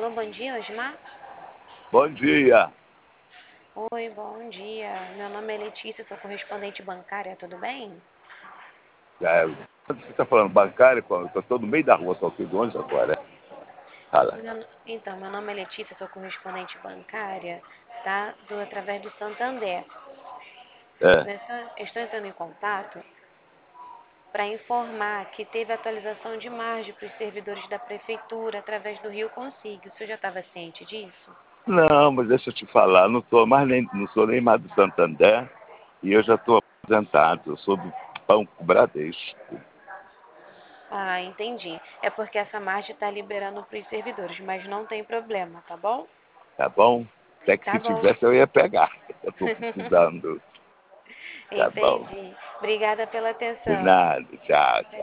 Alô, bom dia, Osmar? Bom dia. Oi, bom dia. Meu nome é Letícia, sou correspondente bancária, tudo bem? Quando você está falando bancário, eu estou no meio da rua, estou aqui de onde agora? Fala. Então, meu nome é Letícia, sou correspondente bancária, tá? Através do Santander. É. Estou entrando em contato para informar que teve atualização de margem para os servidores da prefeitura através do Rio Consigo. O senhor já estava ciente disso? Não, mas deixa eu te falar, não sou nem mais do Santander e eu já estou aposentado, eu sou do Banco Bradesco, Ah, entendi. É porque essa margem está liberando para os servidores, mas não tem problema, tá bom? tá bom? Até que Tá se bom. tivesse eu ia pegar, eu estou precisando, tá bom? Entendi. Obrigada pela De atenção. nada, tchau, tchau.